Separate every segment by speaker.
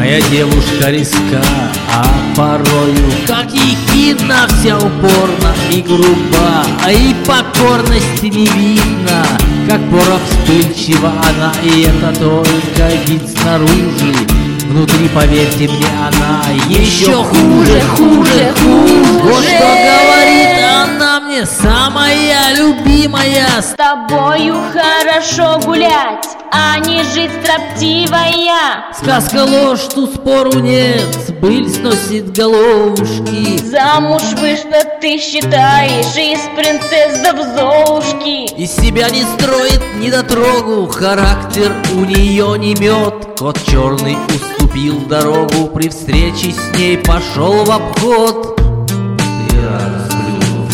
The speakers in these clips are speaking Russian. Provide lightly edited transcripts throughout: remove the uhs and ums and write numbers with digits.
Speaker 1: Моя девушка риска, а порою как ехидна, вся упорна и груба, а и покорности не видно. Как порох вспыльчива она, и это только вид снаружи. Внутри, поверьте мне, она еще хуже, хуже, хуже. Вот что говорит она мне, самая любимая.
Speaker 2: С тобою хорошо гулять, а не жить строптивая.
Speaker 1: Сказка ложь, тут спору нет, быль сносит головушки.
Speaker 2: Замуж вышла, ты считаешь, из принцесс до Золушки.
Speaker 1: Из себя не строит недотрогу, характер у нее не мед. Кот черный уступил дорогу, при встрече с ней пошел в обход. Я сплю.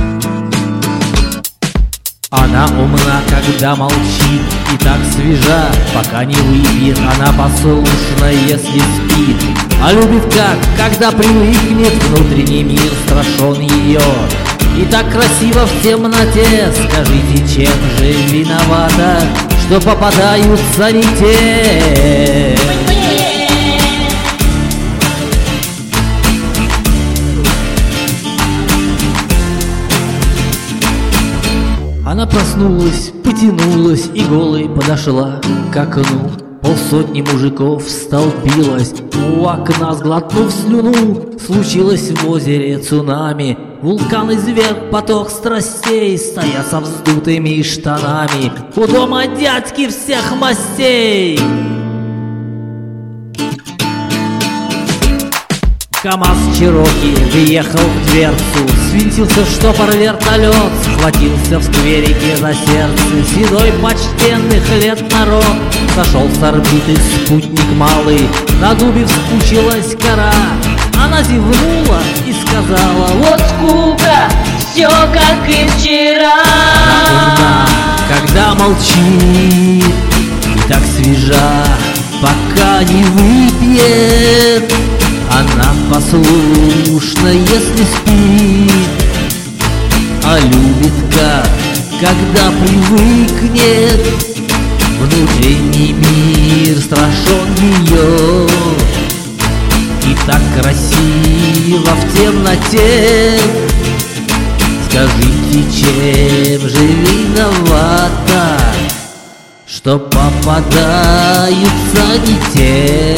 Speaker 1: Она умна, когда молчит, и так свежа, пока не выпьет. Она послушна, если спит, а любит как, когда привыкнет. Внутренний мир страшен ее, и так красиво в темноте. Скажите, чем же виновата, что попадаются не те? Она проснулась, потянулась и голой подошла к окну. Полсотни мужиков столпилось у окна, сглотнув слюну. Случилось в озере цунами, вулкан изверг поток страстей, стоя со вздутыми штанами у дома дядьки всех мастей. КамАЗ Чероки въехал в дверцу, свинтился в штопор вертолет, схватился в скверике за сердце седой почтенных лет народ. Сошел с орбиты спутник малый, на дубе вспучилась кора. Она зевнула и сказала:
Speaker 2: вот скука, все как и вчера.
Speaker 1: Она, когда молчит и так свежа, пока не выпьет. Она послушна, если спит, а любит как, когда привыкнет. Внутренний мир страшен ее, и так красиво в темноте. Скажите, чем же виновата, что попадаются не те?